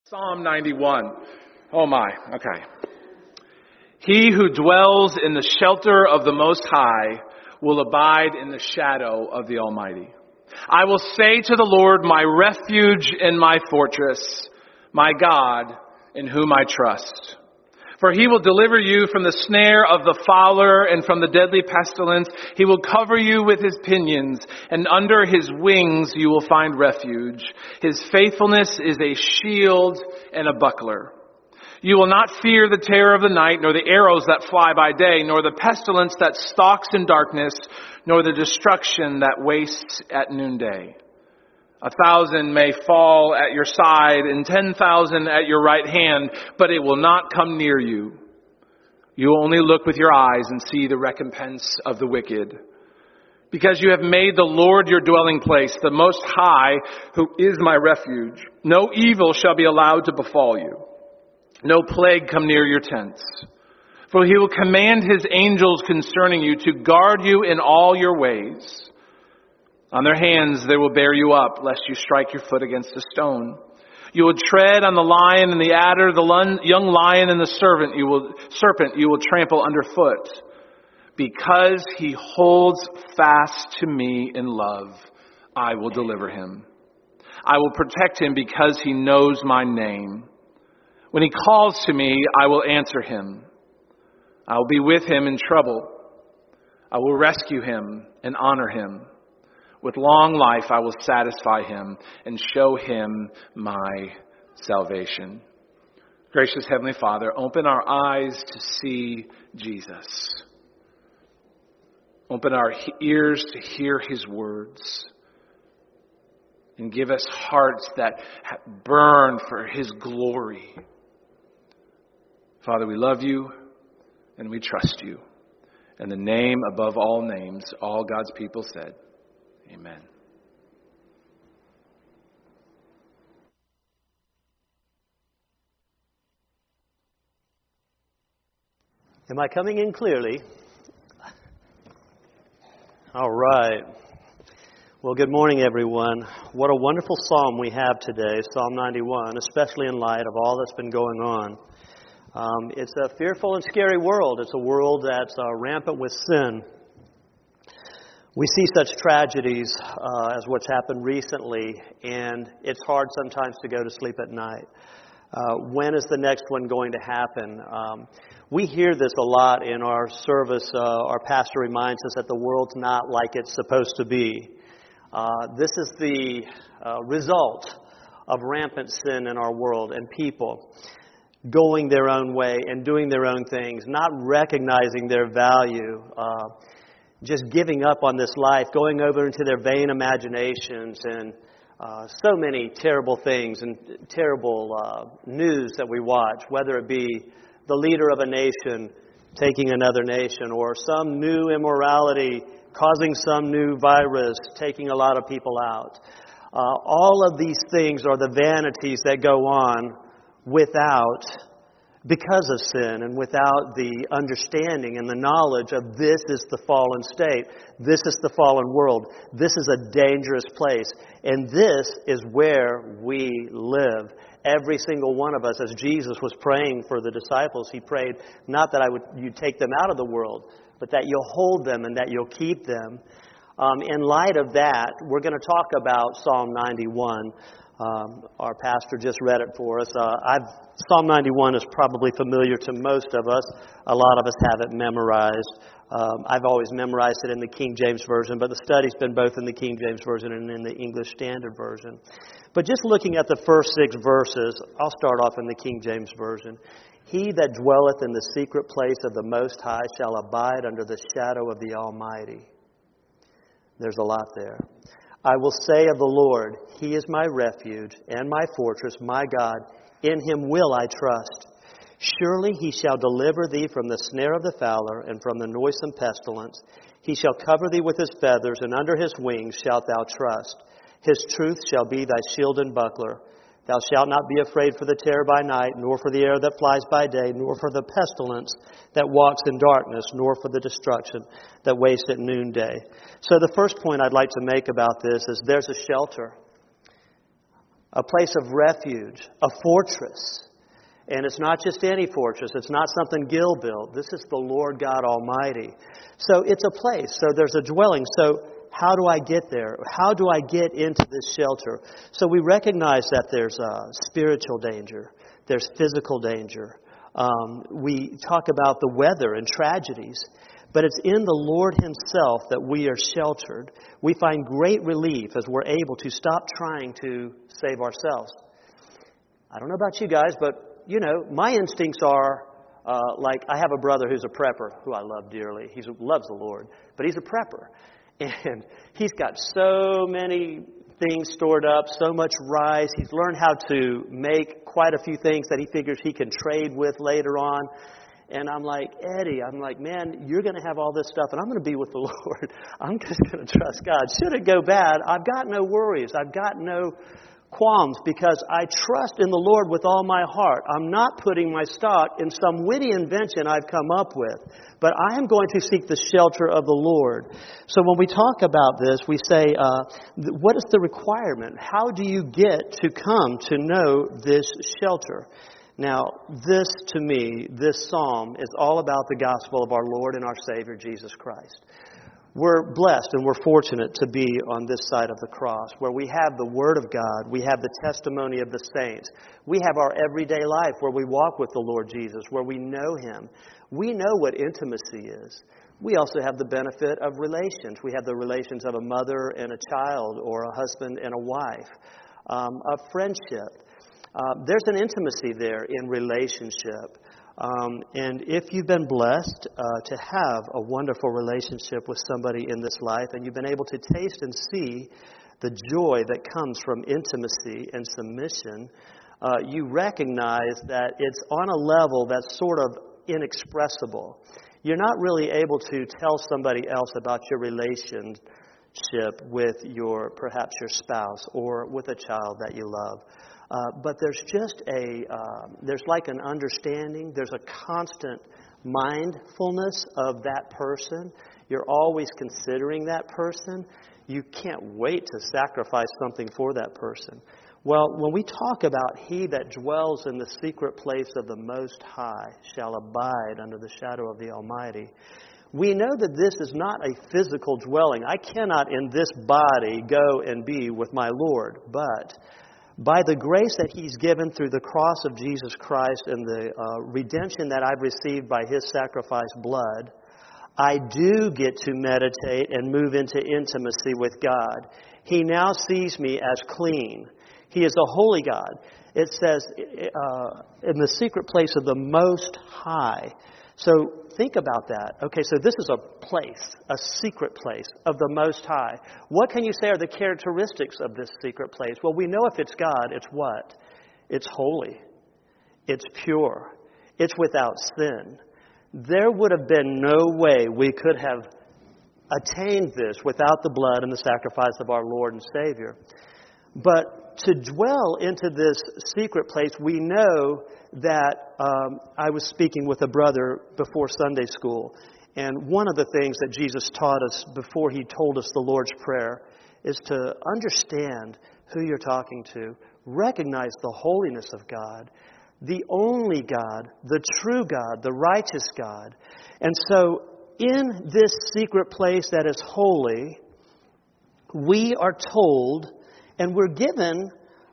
Psalm 91. Oh my, okay. He who dwells in the shelter of the Most High will abide in the shadow of the Almighty. I will say to the Lord, my refuge and my fortress, my God, in whom I trust. For he will deliver you from the snare of the fowler and from the deadly pestilence. He will cover you with his pinions, and under his wings you will find refuge. His faithfulness is a shield and a buckler. You will not fear the terror of the night, nor the arrows that fly by day, nor the pestilence that stalks in darkness, nor the destruction that wastes at noonday. 1,000 may fall at your side and 10,000 at your right hand, but it will not come near you. You will only look with your eyes and see the recompense of the wicked. Because you have made the Lord your dwelling place, the Most High, who is my refuge. No evil shall be allowed to befall you. No plague come near your tents. For he will command his angels concerning you to guard you in all your ways. On their hands they will bear you up, lest you strike your foot against a stone. You will tread on the lion and the adder, the young lion and the serpent you will trample underfoot. Because he holds fast to me in love, I will deliver him. I will protect him because he knows my name. When he calls to me, I will answer him. I will be with him in trouble. I will rescue him and honor him. With long life I will satisfy him and show him my salvation. Gracious Heavenly Father, open our eyes to see Jesus. Open our ears to hear his words. And give us hearts that burn for his glory. Father, we love you and we trust you. In the name above all names, all God's people said, amen. Am I coming in clearly? All right. Well, good morning, everyone. What a wonderful psalm we have today, Psalm 91, especially in light of all that's been going on. It's a fearful and scary world. It's a world that's rampant with sin. We see such tragedies as what's happened recently, and it's hard sometimes to go to sleep at night. When is the next one going to happen? We hear this a lot in our service. Our pastor reminds us that the world's not like it's supposed to be. This is the result of rampant sin in our world and people going their own way and doing their own things, not recognizing their value, just giving up on this life, going over into their vain imaginations, and so many terrible things and terrible news that we watch, whether it be the leader of a nation taking another nation, or some new immorality causing some new virus, taking a lot of people out. All of these things are the vanities that go on because of sin and without the understanding and the knowledge of this is the fallen state. This is the fallen world. This is a dangerous place. And this is where we live. Every single one of us, as Jesus was praying for the disciples, he prayed not that you take them out of the world, but that you'll hold them and that you'll keep them. In light of that, we're going to talk about Psalm 91. Our pastor just read it for us. Psalm 91 is probably familiar to most of us. A lot of us have it memorized. I've always memorized it in the King James Version, but the study's been both in the King James Version and in the English Standard Version. But just looking at the first 6 verses, I'll start off in the King James Version. He that dwelleth in the secret place of the Most High shall abide under the shadow of the Almighty. There's a lot there. I will say of the Lord, He is my refuge and my fortress, my God. In Him will I trust. Surely He shall deliver thee from the snare of the fowler and from the noisome pestilence. He shall cover thee with His feathers, and under His wings shalt thou trust. His truth shall be thy shield and buckler. Thou shalt not be afraid for the terror by night, nor for the arrow that flies by day, nor for the pestilence that walks in darkness, nor for the destruction that wastes at noonday. So the first point I'd like to make about this is there's a shelter. a place of refuge, a fortress. And it's not just any fortress. It's not something Gil built. This is the Lord God Almighty. So it's a place. So there's a dwelling. So how do I get there? How do I get into this shelter? So we recognize that there's spiritual danger. There's physical danger. We talk about the weather and tragedies. But it's in the Lord Himself that we are sheltered. We find great relief as we're able to stop trying to save ourselves. I don't know about you guys, but my instincts are like I have a brother who's a prepper who I love dearly. He loves the Lord, but he's a prepper. And he's got so many things stored up, so much rice. He's learned how to make quite a few things that he figures he can trade with later on. And I'm like, Eddie, man, you're going to have all this stuff, and I'm going to be with the Lord. I'm just going to trust God. Should it go bad, I've got no worries. I've got no qualms because I trust in the Lord with all my heart. I'm not putting my stock in some witty invention I've come up with, but I am going to seek the shelter of the Lord. So when we talk about this, we say, what is the requirement? How do you get to come to know this shelter? Now, this, to me, this psalm is all about the gospel of our Lord and our Savior, Jesus Christ. We're blessed and we're fortunate to be on this side of the cross, where we have the Word of God, we have the testimony of the saints, we have our everyday life where we walk with the Lord Jesus, where we know Him. We know what intimacy is. We also have the benefit of relations. We have the relations of a mother and a child, or a husband and a wife, of friendship. There's an intimacy there in relationship. And if you've been blessed to have a wonderful relationship with somebody in this life, and you've been able to taste and see the joy that comes from intimacy and submission, you recognize that it's on a level that's sort of inexpressible. You're not really able to tell somebody else about your relationship with perhaps your spouse or with a child that you love. But there's just there's like an understanding, there's a constant mindfulness of that person. You're always considering that person. You can't wait to sacrifice something for that person. Well, when we talk about he that dwells in the secret place of the Most High shall abide under the shadow of the Almighty, we know that this is not a physical dwelling. I cannot in this body go and be with my Lord, but by the grace that He's given through the cross of Jesus Christ and the redemption that I've received by His sacrificed blood, I do get to meditate and move into intimacy with God. He now sees me as clean. He is a holy God. It says, in the secret place of the Most High. So think about that. Okay, so this is a place, a secret place of the Most High. What can you say are the characteristics of this secret place? Well, we know if it's God, it's what? It's holy. It's pure. It's without sin. There would have been no way we could have attained this without the blood and the sacrifice of our Lord and Savior. But to dwell into this secret place, we know that I was speaking with a brother before Sunday school, and one of the things that Jesus taught us before He told us the Lord's Prayer is to understand who you're talking to, recognize the holiness of God, the only God, the true God, the righteous God. And so in this secret place that is holy, we are told, and we're given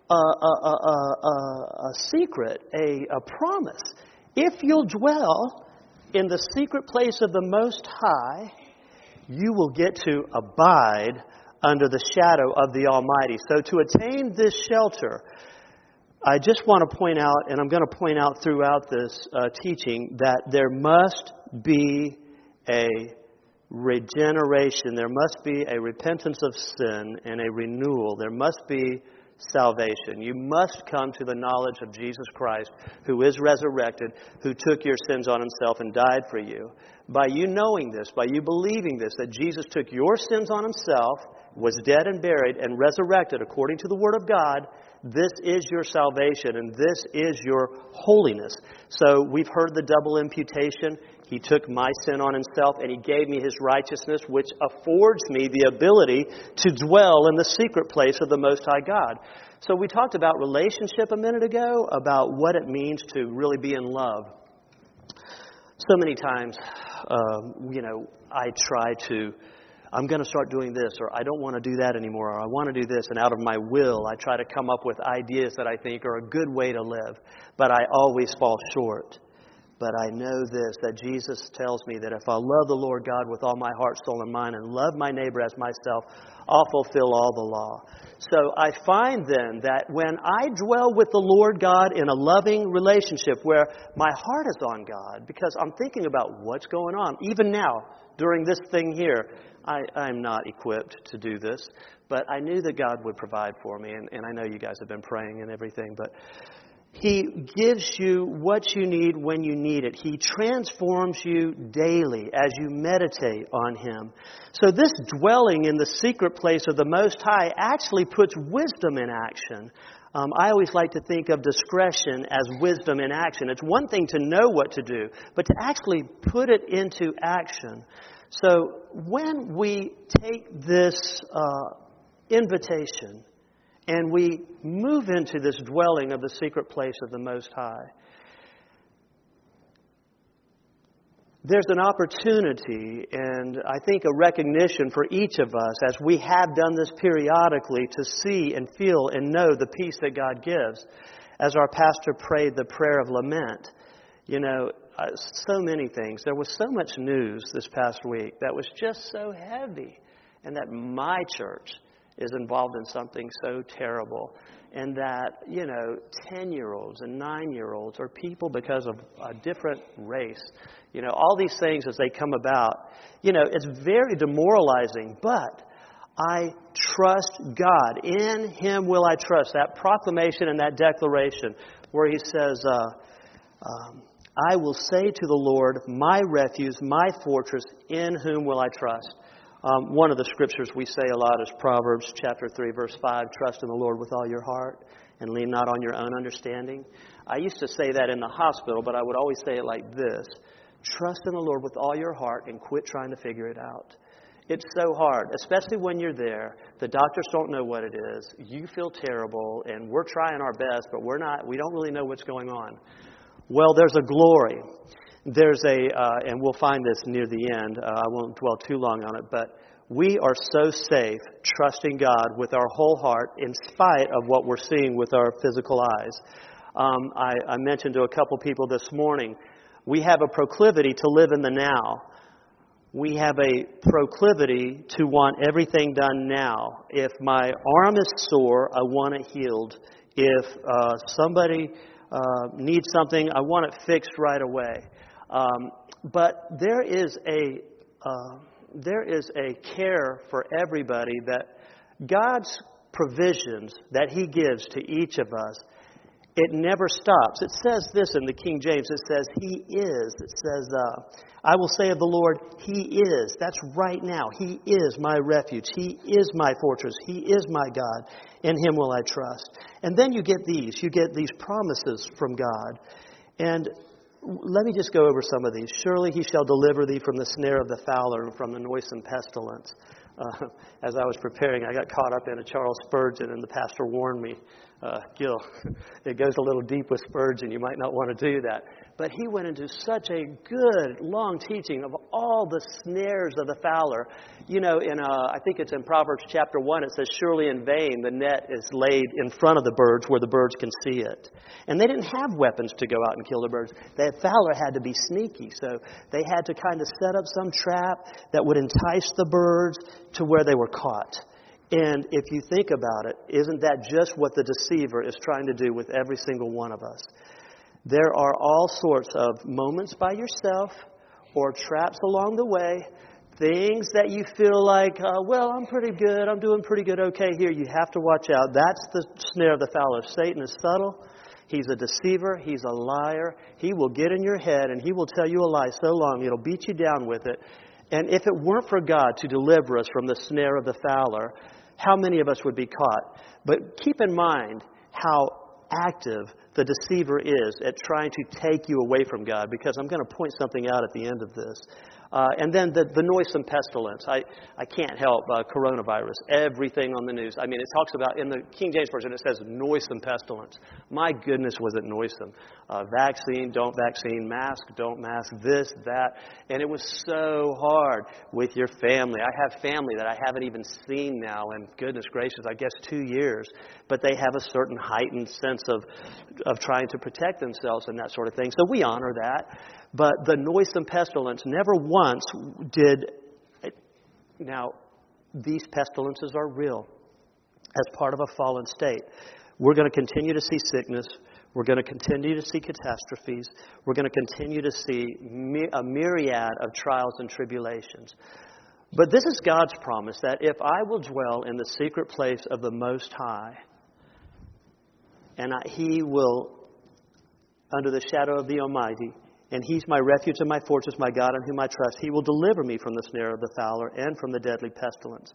a secret, a promise. If you'll dwell in the secret place of the Most High, you will get to abide under the shadow of the Almighty. So to attain this shelter, I just want to point out, and I'm going to point out throughout this teaching, that there must be a regeneration. There must be a repentance of sin and a renewal. There must be salvation. You must come to the knowledge of Jesus Christ, who is resurrected, who took your sins on Himself and died for you. By you knowing this, by you believing this, that Jesus took your sins on Himself, was dead and buried, and resurrected according to the Word of God, This is your salvation, and this is your holiness. So we've heard the double imputation. He took my sin on himself, and he gave me his righteousness, which affords me the ability to dwell in the secret place of the Most High God. So we talked about relationship a minute ago, about what it means to really be in love. So many times, I try to, I'm going to start doing this, or I don't want to do that anymore, or I want to do this, and out of my will, I try to come up with ideas that I think are a good way to live, but I always fall short. But I know this, that Jesus tells me that if I love the Lord God with all my heart, soul, and mind, and love my neighbor as myself, I'll fulfill all the law. So I find then that when I dwell with the Lord God in a loving relationship where my heart is on God, because I'm thinking about what's going on, even now, during this thing here, I'm not equipped to do this, but I knew that God would provide for me, and I know you guys have been praying and everything, but He gives you what you need when you need it. He transforms you daily as you meditate on Him. So this dwelling in the secret place of the Most High actually puts wisdom in action. I always like to think of discretion as wisdom in action. It's one thing to know what to do, but to actually put it into action. So when we take this invitation and we move into this dwelling of the secret place of the Most High, there's an opportunity and I think a recognition for each of us as we have done this periodically to see and feel and know the peace that God gives. As our pastor prayed the prayer of lament, so many things. There was so much news this past week that was just so heavy, and that my church is involved in something so terrible, and that, 10-year-olds and 9-year-olds are people because of a different race. All these things as they come about, it's very demoralizing, but I trust God. In Him will I trust. That proclamation and that declaration where He says, I will say to the Lord, my refuge, my fortress, in whom will I trust. One of the scriptures we say a lot is Proverbs chapter 3, verse 5, trust in the Lord with all your heart and lean not on your own understanding. I used to say that in the hospital, but I would always say it like this: trust in the Lord with all your heart and quit trying to figure it out. It's so hard, especially when you're there. The doctors don't know what it is. You feel terrible, and we're trying our best, but we don't really know what's going on. Well, there's a glory. And we'll find this near the end. I won't dwell too long on it, but we are so safe trusting God with our whole heart in spite of what we're seeing with our physical eyes. I mentioned to a couple people this morning, we have a proclivity to live in the now. We have a proclivity to want everything done now. If my arm is sore, I want it healed. If somebody needs something, I want it fixed right away. But there is a care for everybody, that God's provisions that He gives to each of us, it never stops. It says this in the King James. It says, He is. It says, I will say of the Lord, He is. That's right now. He is my refuge. He is my fortress. He is my God. In Him will I trust. And then you get these. You get these promises from God. And let me just go over some of these. Surely He shall deliver thee from the snare of the fowler and from the noisome pestilence. As I was preparing, I got caught up in a Charles Spurgeon, and the pastor warned me, Gil, it goes a little deep with Spurgeon. You might not want to do that. But he went into such a good, long teaching of all the snares of the fowler. I think it's in Proverbs chapter 1, it says, surely in vain the net is laid in front of the birds where the birds can see it. And they didn't have weapons to go out and kill the birds. The fowler had to be sneaky, so they had to kind of set up some trap that would entice the birds to where they were caught. And if you think about it, isn't that just what the deceiver is trying to do with every single one of us? There are all sorts of moments by yourself or traps along the way, things that you feel like, I'm pretty good, I'm doing pretty good, okay, here, you have to watch out. That's the snare of the fowler. Satan is subtle. He's a deceiver. He's a liar. He will get in your head and he will tell you a lie so long it'll beat you down with it. And if it weren't for God to deliver us from the snare of the fowler, how many of us would be caught? But keep in mind how active the deceiver is at trying to take you away from God, because I'm going to point something out at the end of this. And then the noisome pestilence. I can't help coronavirus. Everything on the news. I mean, it talks about, in the King James Version, it says noisome pestilence. My goodness, was it noisome. Vaccine, don't vaccine. Mask, don't mask. This, that. And it was so hard with your family. I have family that I haven't even seen now in, goodness gracious, I guess 2 years. But they have a certain heightened sense of trying to protect themselves and that sort of thing. So we honor that. But the noisome pestilence, never once did... Now, these pestilences are real as part of a fallen state. We're going to continue to see sickness. We're going to continue to see catastrophes. We're going to continue to see a myriad of trials and tribulations. But this is God's promise, that if I will dwell in the secret place of the Most High, and He will, under the shadow of the Almighty, and He's my refuge and my fortress, my God in whom I trust, He will deliver me from the snare of the fowler and from the deadly pestilence.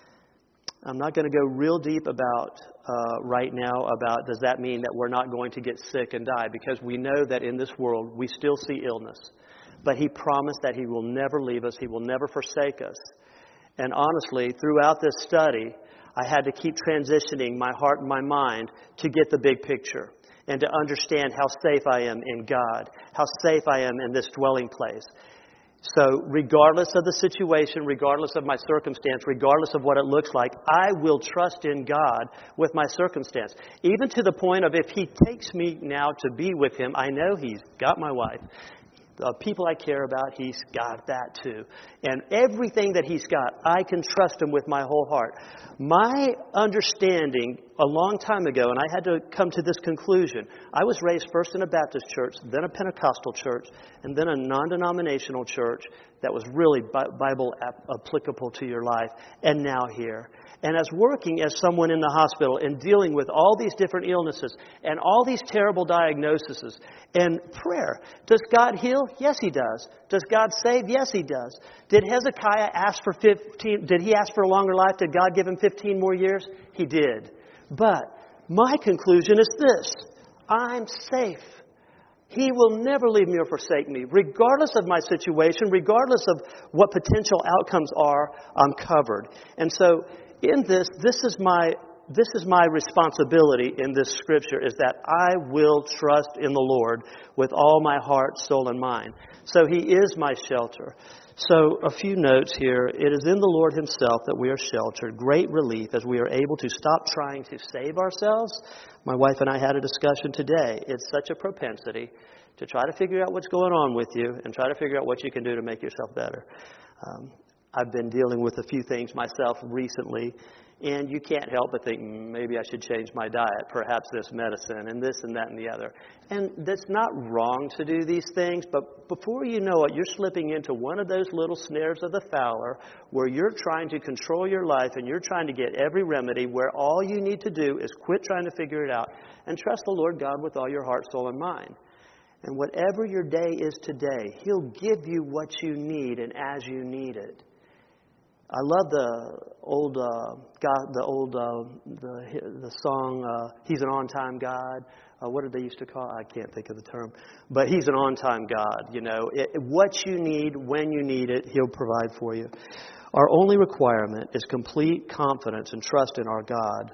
I'm not going to go real deep about right now about does that mean that we're not going to get sick and die, because we know that in this world we still see illness. But He promised that He will never leave us. He will never forsake us. And honestly, throughout this study, I had to keep transitioning my heart and my mind to get the big picture and to understand how safe I am in God, how safe I am in this dwelling place. So regardless of the situation, regardless of my circumstance, regardless of what it looks like, I will trust in God with my circumstance. Even to the point of, if He takes me now to be with Him, I know He's got my wife. The people I care about, He's got that too. And everything that He's got, I can trust Him with my whole heart. My understanding a long time ago, and I had to come to this conclusion. I was raised first in a Baptist church, then a Pentecostal church, and then a non-denominational church that was really Bible applicable to your life, and now here. And as working as someone in the hospital and dealing with all these different illnesses and all these terrible diagnoses and prayer. Does God heal? Yes, He does. Does God save? Yes, He does. Did Hezekiah ask for 15? Did he ask for a longer life? Did God give him 15 more years? He did. But my conclusion is this. I'm safe. He will never leave me or forsake me. Regardless of my situation, regardless of what potential outcomes are, I'm covered. And so in this is my responsibility in this scripture, is that I will trust in the Lord with all my heart, soul, and mind. So He is my shelter. So a few notes here. It is in the Lord Himself that we are sheltered. Great relief as we are able to stop trying to save ourselves. My wife and I had a discussion today. It's such a propensity to try to figure out what's going on with you and try to figure out what you can do to make yourself better. I've been dealing with a few things myself recently, and you can't help but think, maybe I should change my diet, perhaps this medicine, and this and that and the other. And that's not wrong to do these things, but before you know it, you're slipping into one of those little snares of the fowler where you're trying to control your life and you're trying to get every remedy, where all you need to do is quit trying to figure it out and trust the Lord God with all your heart, soul, and mind. And whatever your day is today, He'll give you what you need and as you need it. I love the song, He's an on-time God. What did they used to call it? I can't think of the term. But He's an on-time God. You know, what you need, when you need it, He'll provide for you. Our only requirement is complete confidence and trust in our God.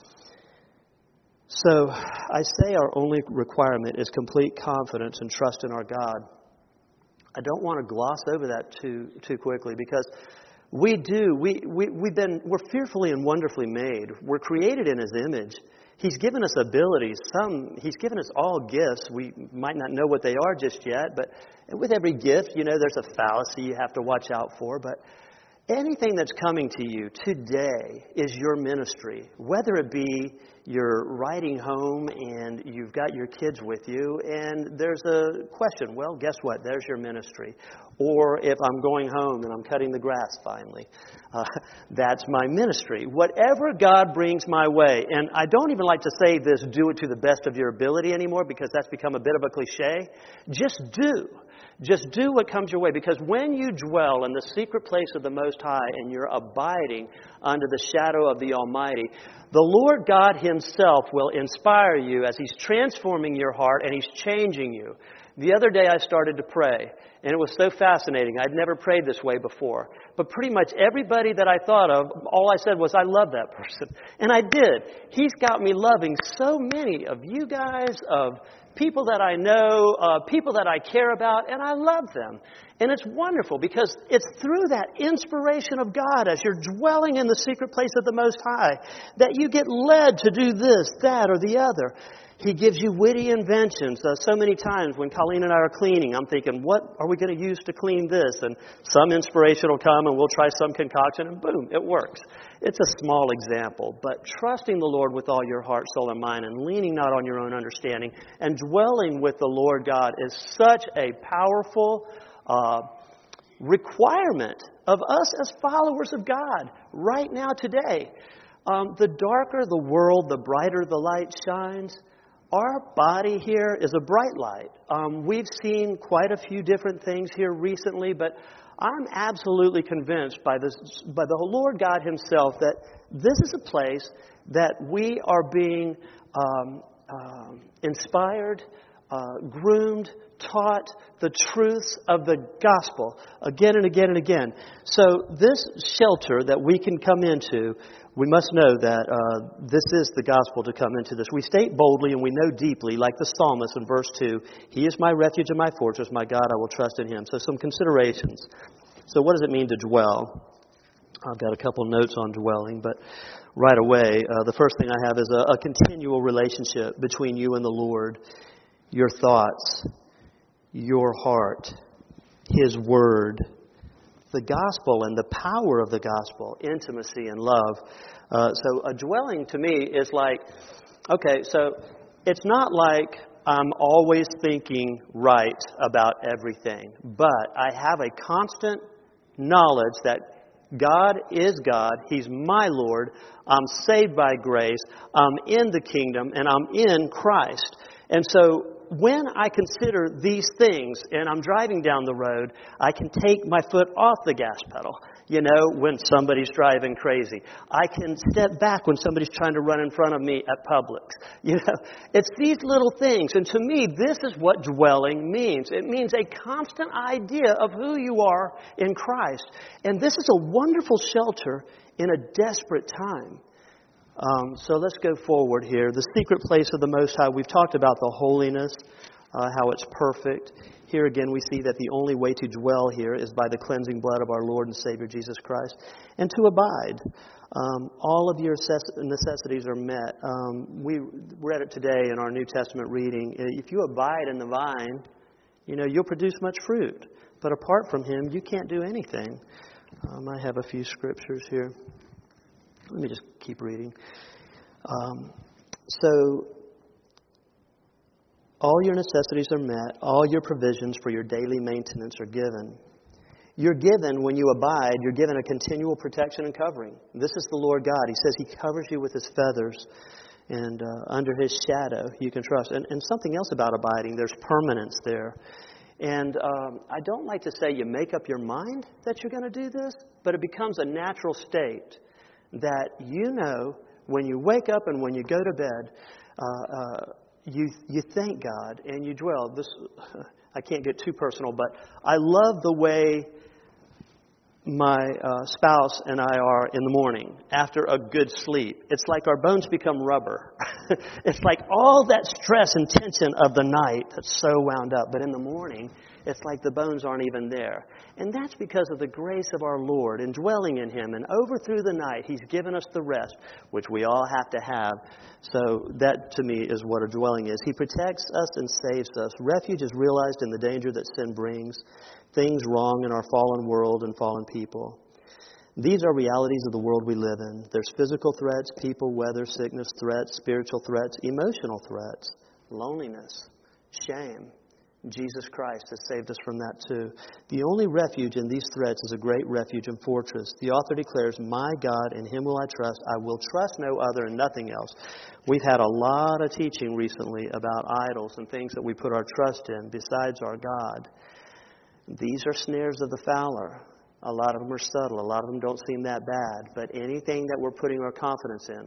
So I say our only requirement is complete confidence and trust in our God. I don't want to gloss over that too quickly, because we're fearfully and wonderfully made. We're created in His image. He's given us abilities. He's given us all gifts. We might not know what they are just yet, but with every gift, you know, there's a fallacy you have to watch out for. But anything that's coming to you today is your ministry, whether it be you're riding home and you've got your kids with you and there's a question. Well, guess what? There's your ministry. Or if I'm going home and I'm cutting the grass finally, that's my ministry. Whatever God brings my way, and I don't even like to say this, do it to the best of your ability anymore, because that's become a bit of a cliche. Just do what comes your way, because when you dwell in the secret place of the Most High and you're abiding under the shadow of the Almighty, the Lord God Himself himself will inspire you as he's transforming your heart and he's changing you. The other day I started to pray, and it was so fascinating. I'd never prayed this way before. But pretty much everybody that I thought of, all I said was, I love that person. And I did. He's got me loving so many of you guys, of people that I know, people that I care about, and I love them. And it's wonderful because it's through that inspiration of God as you're dwelling in the secret place of the Most High that you get led to do this, that, or the other. He gives you witty inventions. So many times when Colleen and I are cleaning, I'm thinking, what are we going to use to clean this? And some inspiration will come and we'll try some concoction and boom, it works. It's a small example, but trusting the Lord with all your heart, soul, and mind and leaning not on your own understanding and dwelling with the Lord God is such a powerful requirement of us as followers of God right now today. The darker the world, the brighter the light shines. Our body here is a bright light. We've seen quite a few different things here recently, but I'm absolutely convinced by the Lord God Himself that this is a place that we are being inspired, groomed, taught the truths of the gospel again and again and again. So this shelter that we can come into, we must know that this is the gospel to come into this. We state boldly and we know deeply, like the psalmist in verse 2, He is my refuge and my fortress, my God, I will trust in Him. So some considerations. So what does it mean to dwell? I've got a couple notes on dwelling, but right away, the first thing I have is a continual relationship between you and the Lord. Your thoughts, your heart, His Word, the gospel and the power of the gospel, intimacy and love. So a dwelling to me is like, okay, so it's not like I'm always thinking right about everything, but I have a constant knowledge that God is God. He's my Lord. I'm saved by grace. I'm in the kingdom and I'm in Christ. And so when I consider these things and I'm driving down the road, I can take my foot off the gas pedal, when somebody's driving crazy. I can step back when somebody's trying to run in front of me at Publix. It's these little things. And to me, this is what dwelling means. It means a constant idea of who you are in Christ. And this is a wonderful shelter in a desperate time. So let's go forward here. The secret place of the Most High. We've talked about the holiness, how it's perfect. Here again we see that the only way to dwell here is by the cleansing blood of our Lord and Savior Jesus Christ. And to abide. All of your necessities are met. We read it today in our New Testament reading. If you abide in the vine, you'll produce much fruit. But apart from Him, you can't do anything. I have a few scriptures here. Let me just keep reading. So, all your necessities are met. All your provisions for your daily maintenance are given. You're given, when you abide, you're given a continual protection and covering. This is the Lord God. He says He covers you with His feathers. And under His shadow, you can trust. And something else about abiding, there's permanence there. And I don't like to say you make up your mind that you're going to do this, but it becomes a natural state. That when you wake up and when you go to bed, you thank God and you dwell. I can't get too personal, but I love the way my spouse and I are in the morning after a good sleep. It's like our bones become rubber. It's like all that stress and tension of the night that's so wound up. But in the morning, it's like the bones aren't even there. And that's because of the grace of our Lord and dwelling in Him. And over through the night, He's given us the rest, which we all have to have. So that, to me, is what a dwelling is. He protects us and saves us. Refuge is realized in the danger that sin brings, things wrong in our fallen world and fallen people. These are realities of the world we live in. There's physical threats, people, weather, sickness threats, spiritual threats, emotional threats, loneliness, shame. Jesus Christ has saved us from that too. The only refuge in these threats is a great refuge and fortress. The author declares, my God, in Him will I trust. I will trust no other and nothing else. We've had a lot of teaching recently about idols and things that we put our trust in besides our God. These are snares of the fowler. A lot of them are subtle. A lot of them don't seem that bad. But anything that we're putting our confidence in,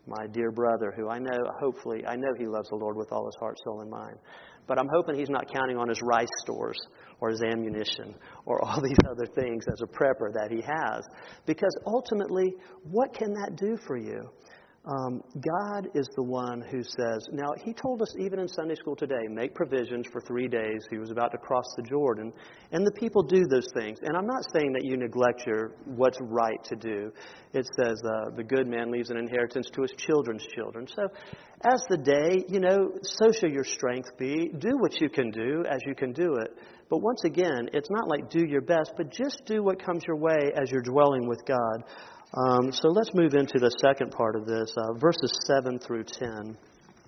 my dear brother, who I know he loves the Lord with all his heart, soul, and mind. But I'm hoping he's not counting on his rice stores or his ammunition or all these other things as a prepper that he has. Because ultimately, what can that do for you? God is the one who says, now he told us even in Sunday school today, make provisions for 3 days. He was about to cross the Jordan. And the people do those things. And I'm not saying that you neglect what's right to do. It says the good man leaves an inheritance to his children's children. So as the day, so shall your strength be. Do what you can do as you can do it. But once again, it's not like do your best, but just do what comes your way as you're dwelling with God. So let's move into the second part of this, verses 7 through 10.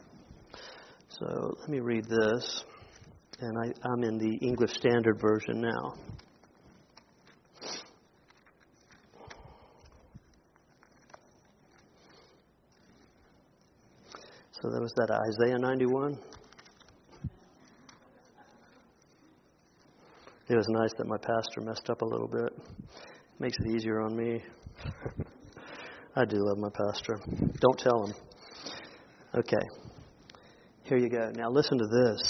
So let me read this, and I'm in the English Standard Version now. So that was that Isaiah 91. It was nice that my pastor messed up a little bit. Makes it easier on me. I do love my pastor. Don't tell him. Okay. Here you go. Now listen to this.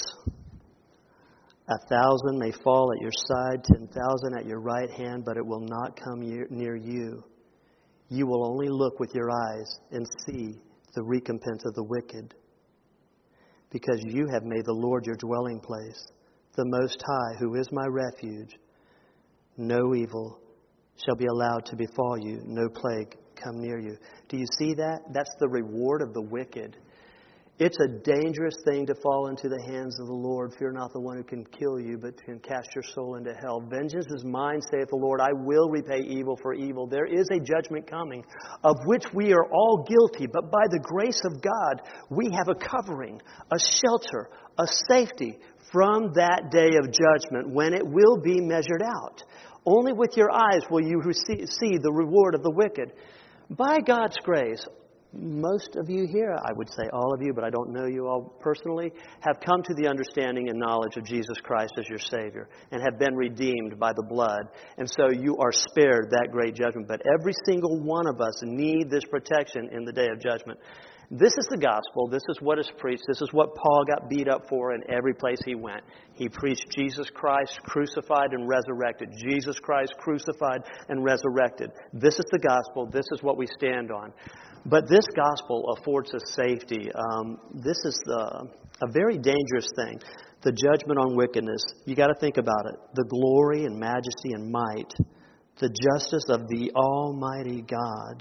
1,000 may fall at your side, 10,000 at your right hand, but it will not come near you. You will only look with your eyes and see the recompense of the wicked. Because you have made the Lord your dwelling place, the Most High, who is my refuge. No evil shall be allowed to befall you, no plague come near you. Do you see that? That's the reward of the wicked. It's a dangerous thing to fall into the hands of the Lord. Fear not the one who can kill you, but can cast your soul into hell. Vengeance is mine, saith the Lord. I will repay evil for evil. There is a judgment coming, of which we are all guilty. But by the grace of God, we have a covering, a shelter, a safety from that day of judgment when it will be measured out. Only with your eyes will you see the reward of the wicked. By God's grace, most of you here, I would say all of you, but I don't know you all personally, have come to the understanding and knowledge of Jesus Christ as your Savior and have been redeemed by the blood. And so you are spared that great judgment. But every single one of us need this protection in the day of judgment. This is the gospel. This is what is preached. This is what Paul got beat up for in every place he went. He preached Jesus Christ crucified and resurrected. Jesus Christ crucified and resurrected. This is the gospel. This is what we stand on. But this gospel affords us safety. This is a very dangerous thing. The judgment on wickedness. You got to think about it. The glory and majesty and might. The justice of the Almighty God.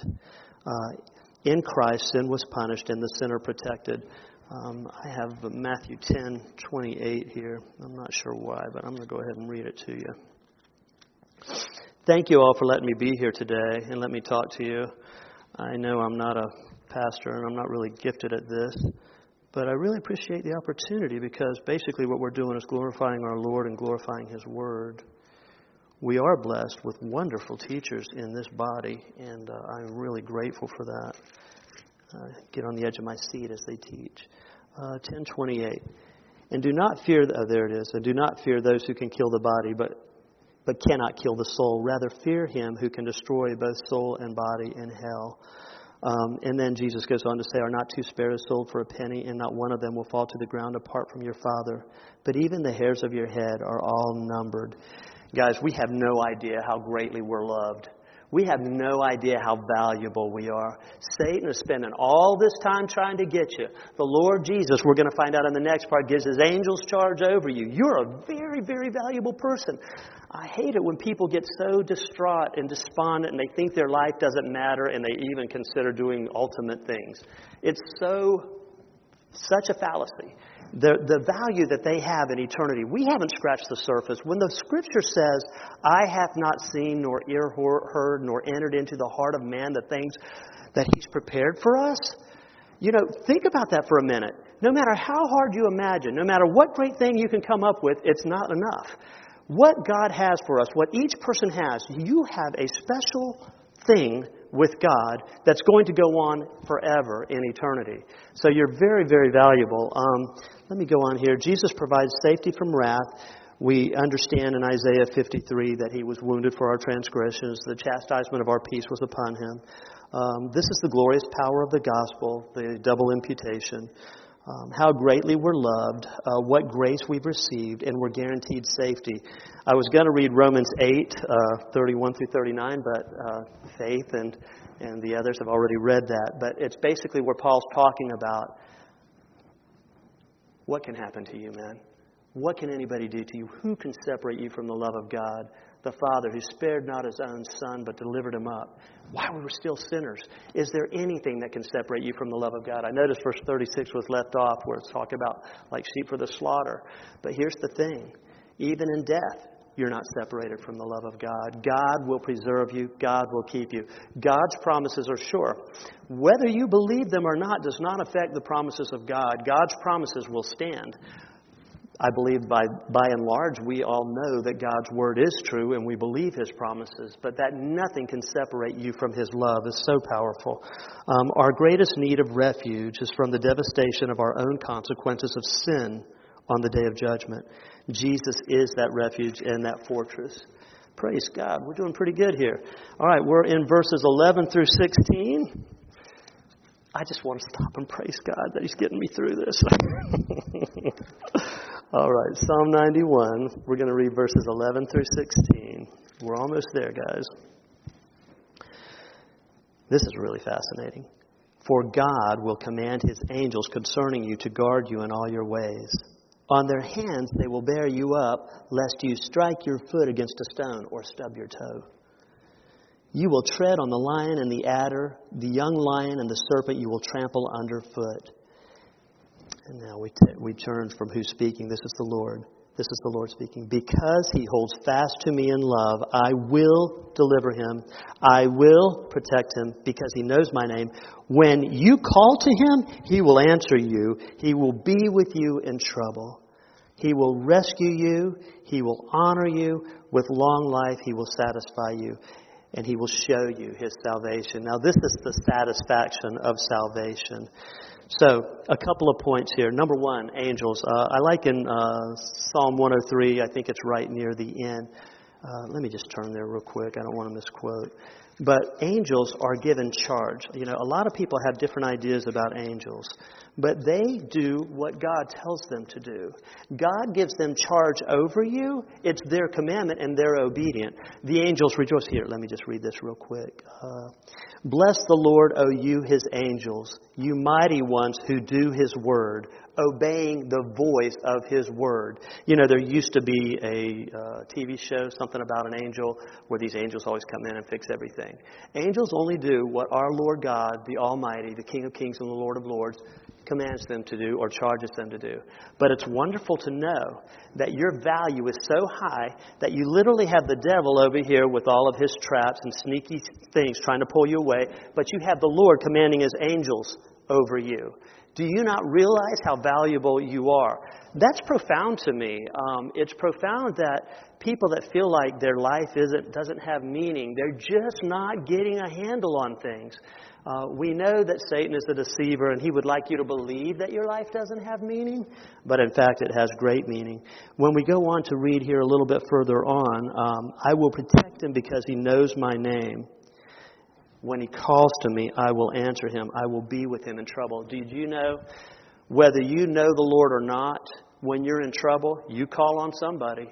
In Christ, sin was punished and the sinner protected. I have Matthew 10:28 here. I'm not sure why, but I'm going to go ahead and read it to you. Thank you all for letting me be here today and let me talk to you. I know I'm not a pastor and I'm not really gifted at this, but I really appreciate the opportunity because basically what we're doing is glorifying our Lord and glorifying His Word. We are blessed with wonderful teachers in this body, and I'm really grateful for that. Get on the edge of my seat as they teach. 10:28. And do not fear, there it is, and do not fear those who can kill the body, but cannot kill the soul. Rather fear him who can destroy both soul and body in hell. And then Jesus goes on to say, are not two sparrows sold for a penny, and not one of them will fall to the ground apart from your Father? But even the hairs of your head are all numbered. Guys, we have no idea how greatly we're loved. We have no idea how valuable we are. Satan is spending all this time trying to get you. The Lord Jesus, we're going to find out in the next part, gives His angels charge over you. You're a very, very valuable person. I hate it when people get so distraught and despondent and they think their life doesn't matter and they even consider doing ultimate things. It's such a fallacy. The value that they have in eternity. We haven't scratched the surface. When the Scripture says, I have not seen nor ear heard nor entered into the heart of man the things that He's prepared for us, think about that for a minute. No matter how hard you imagine, no matter what great thing you can come up with, it's not enough. What God has for us, what each person has, you have a special thing with God that's going to go on forever in eternity. So you're very, very valuable. Let me go on here. Jesus provides safety from wrath. We understand in Isaiah 53 that He was wounded for our transgressions. The chastisement of our peace was upon Him. This is the glorious power of the gospel, the double imputation. How greatly we're loved, what grace we've received, and we're guaranteed safety. I was going to read Romans 8, 31 through 39, but Faith and the others have already read that. But it's basically where Paul's talking about what can happen to you, man. What can anybody do to you? Who can separate you from the love of God? The Father who spared not His own Son, but delivered Him up while we were still sinners. Is there anything that can separate you from the love of God? I noticed verse 36 was left off where it's talking about like sheep for the slaughter. But here's the thing. Even in death, you're not separated from the love of God. God will preserve you. God will keep you. God's promises are sure. Whether you believe them or not does not affect the promises of God. God's promises will stand. I believe by and large we all know that God's Word is true and we believe His promises, but that nothing can separate you from His love is so powerful. Our greatest need of refuge is from the devastation of our own consequences of sin on the day of judgment. Jesus is that refuge and that fortress. Praise God. We're doing pretty good here. All right, we're in verses 11 through 16. I just want to stop and praise God that He's getting me through this. All right, Psalm 91. We're going to read verses 11 through 16. We're almost there, guys. This is really fascinating. For God will command His angels concerning you to guard you in all your ways. On their hands they will bear you up, lest you strike your foot against a stone or stub your toe. You will tread on the lion and the adder, the young lion and the serpent you will trample underfoot. And now we turn from who's speaking. This is the Lord. This is the Lord speaking. Because He holds fast to me in love, I will deliver Him. I will protect Him because He knows my name. When you call to Him, He will answer you. He will be with you in trouble. He will rescue you. He will honor you. With long life, He will satisfy you. And He will show you His salvation. Now, this is the satisfaction of salvation. So, a couple of points here. Number one, angels. I like in Psalm 103, I think it's right near the end. Let me just turn there real quick. I don't want to misquote. But angels are given charge. You know, a lot of people have different ideas about angels. But they do what God tells them to do. God gives them charge over you. It's their commandment and they're obedient. The angels rejoice. Here, let me just read this real quick. Bless the Lord, O you His angels, you mighty ones who do His word, obeying the voice of His word. You know, there used to be a TV show, something about an angel, where these angels always come in and fix everything. Angels only do what our Lord God, the Almighty, the King of Kings and the Lord of Lords, commands them to do or charges them to do. But it's wonderful to know that your value is so high that you literally have the devil over here with all of his traps and sneaky things trying to pull you away, but you have the Lord commanding His angels over you. Do you not realize how valuable you are? That's profound to me. It's profound that people that feel like their life doesn't have meaning, they're just not getting a handle on things. We know that Satan is a deceiver and he would like you to believe that your life doesn't have meaning, but in fact it has great meaning. When we go on to read here a little bit further on, I will protect him because he knows my name. When he calls to me, I will answer him. I will be with him in trouble. Did you know, whether you know the Lord or not, when you're in trouble, you call on somebody.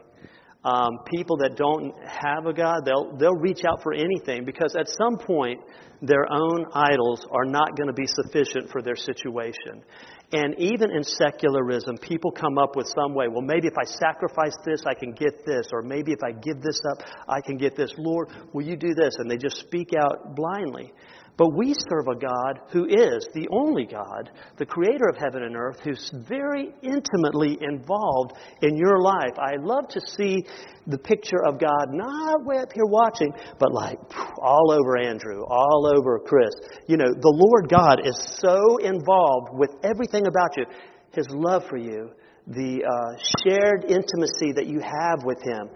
People that don't have a God, they'll reach out for anything because at some point their own idols are not going to be sufficient for their situation. And even in secularism, people come up with some way, well, maybe if I sacrifice this, I can get this. Or maybe if I give this up, I can get this. Lord, will you do this? And they just speak out blindly. But we serve a God who is the only God, the creator of heaven and earth, who's very intimately involved in your life. I love to see the picture of God, not way up here watching, but like all over Andrew, all over Chris. You know, the Lord God is so involved with everything about you. His love for you, the shared intimacy that you have with Him.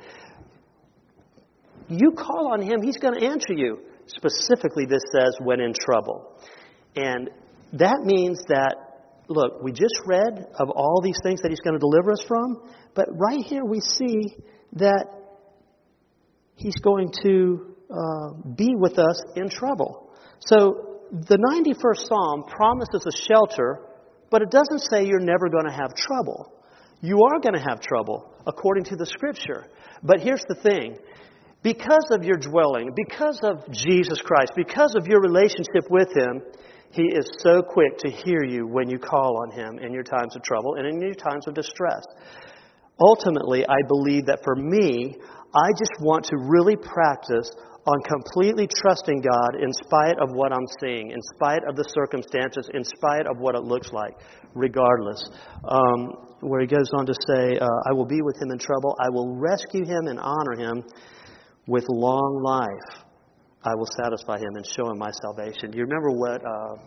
You call on Him, He's going to answer you. Specifically, this says, when in trouble. And that means that, look, we just read of all these things that He's going to deliver us from, but right here we see that He's going to be with us in trouble. So the 91st Psalm promises a shelter, but it doesn't say you're never going to have trouble. You are going to have trouble, according to the Scripture. But here's the thing. Because of your dwelling, because of Jesus Christ, because of your relationship with Him, He is so quick to hear you when you call on Him in your times of trouble and in your times of distress. Ultimately, I believe that for me, I just want to really practice on completely trusting God in spite of what I'm seeing, in spite of the circumstances, in spite of what it looks like, regardless. Where He goes on to say, I will be with Him in trouble. I will rescue Him and honor Him with long life. I will satisfy Him and show Him my salvation. Do you remember what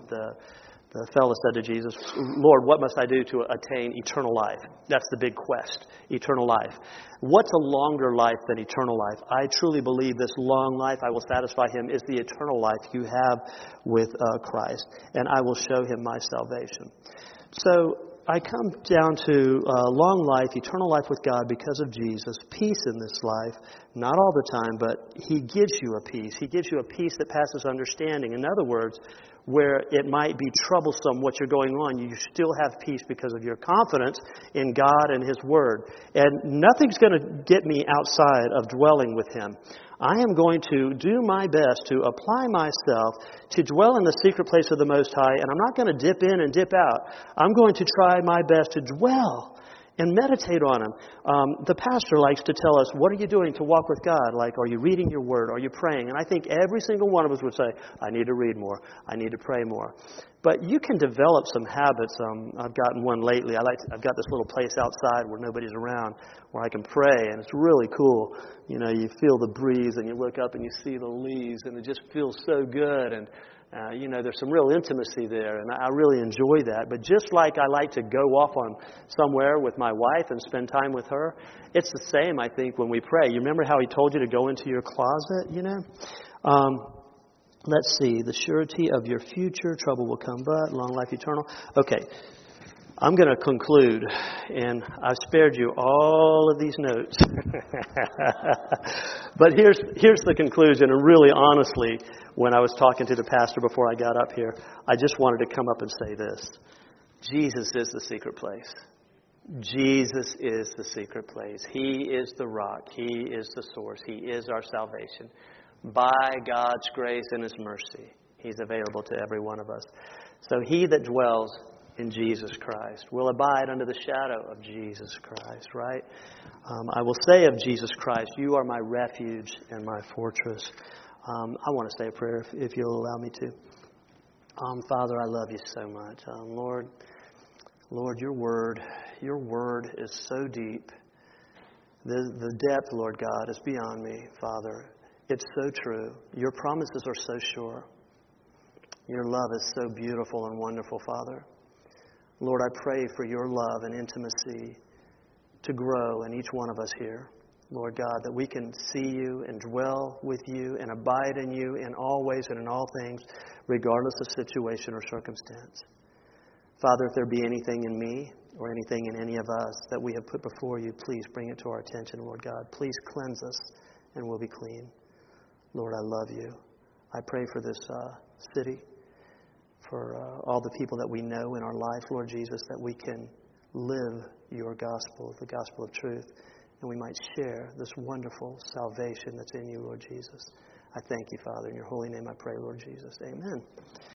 the fellow said to Jesus? Lord, what must I do to attain eternal life? That's the big quest, eternal life. What's a longer life than eternal life? I truly believe this long life, I will satisfy Him, is the eternal life you have with Christ. And I will show Him my salvation. So I come down to long life, eternal life with God because of Jesus, peace in this life, not all the time, but He gives you a peace. He gives you a peace that passes understanding. In other words, where it might be troublesome what you're going on, you still have peace because of your confidence in God and His Word. And nothing's going to get me outside of dwelling with Him. I am going to do my best to apply myself to dwell in the secret place of the Most High, and I'm not going to dip in and dip out. I'm going to try my best to dwell and meditate on Him. The pastor likes to tell us, what are you doing to walk with God? Like, are you reading your Word? Are you praying? And I think every single one of us would say, I need to read more. I need to pray more. But you can develop some habits. I've gotten one lately. I've got this little place outside where nobody's around where I can pray, and it's really cool. You know, you feel the breeze, and you look up and you see the leaves, and it just feels so good. And there's some real intimacy there, and I really enjoy that. But just like I like to go off on somewhere with my wife and spend time with her, it's the same, I think, when we pray. You remember how He told you to go into your closet, Let's see. The surety of your future, trouble will come but, long life eternal. Okay. I'm going to conclude, and I've spared you all of these notes. But here's the conclusion, and really honestly, when I was talking to the pastor before I got up here, I just wanted to come up and say this. Jesus is the secret place. Jesus is the secret place. He is the rock. He is the source. He is our salvation. By God's grace and His mercy, He's available to every one of us. So he that dwells in Jesus Christ will abide under the shadow of Jesus Christ, right? I will say of Jesus Christ, you are my refuge and my fortress. I want to say a prayer if you'll allow me to. Father, I love you so much. Lord, your word is so deep. The depth, Lord God, is beyond me, Father. It's so true. Your promises are so sure. Your love is so beautiful and wonderful, Father. Lord, I pray for your love and intimacy to grow in each one of us here. Lord God, that we can see you and dwell with you and abide in you in all ways and in all things, regardless of situation or circumstance. Father, if there be anything in me or anything in any of us that we have put before you, please bring it to our attention, Lord God. Please cleanse us and we'll be clean. Lord, I love you. I pray for this city, for all the people that we know in our life, Lord Jesus, that we can live your gospel, the gospel of truth, and we might share this wonderful salvation that's in you, Lord Jesus. I thank you, Father. In your holy name I pray, Lord Jesus. Amen.